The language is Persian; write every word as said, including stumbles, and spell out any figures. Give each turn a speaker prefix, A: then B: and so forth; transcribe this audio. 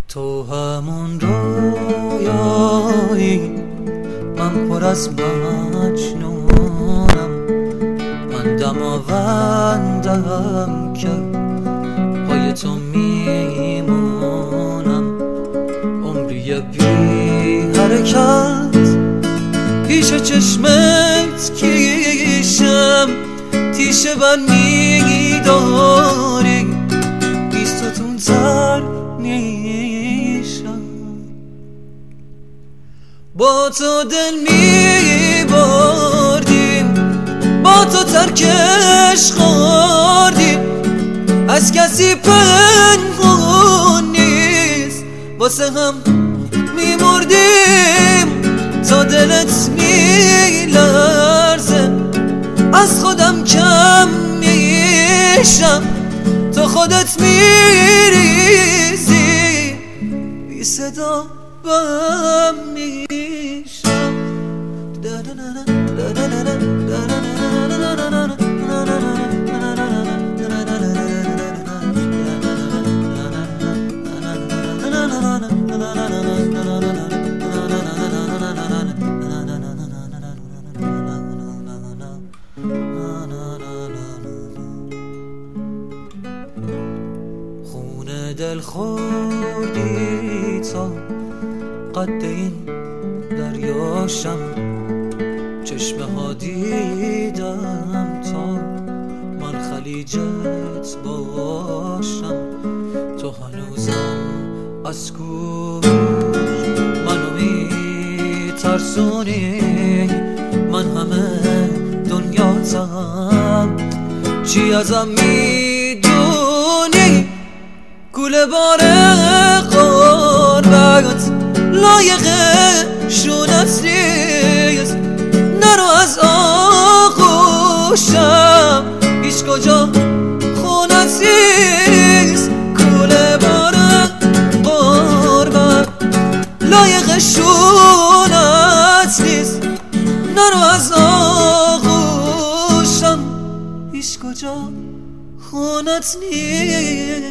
A: تو همون رویایی، من پر از مجنونم، من دماوندم که پای تو میمونم. عمری بی حرکت پیش چشمت کیشم، تیشه بر میداری بیستتون تر نیشم. با تو دل میبردیم، با تو ترکش خوردیم، از کسی پنهون نیست، واسه هم میمردیم. تا دلت میلرزه از خودم کم میشم، تو خودت میریزی بی صدا بم میشم. خونه دل خوردی تا قد این دریاشم، چشمه ها دیدم تا من خلیجت باشم. تو هنوزم از گوش منو میترسونی، من همه دنیاتم، چی ازم میدونی؟ گوله بار قربت لایق شونت نیست، نرو از آغوشم، هیچ کجا خونت نیست. گوله بار قربت لایق شونت نیست، نرو از آغوشم، هیچ کجا خونت نیست.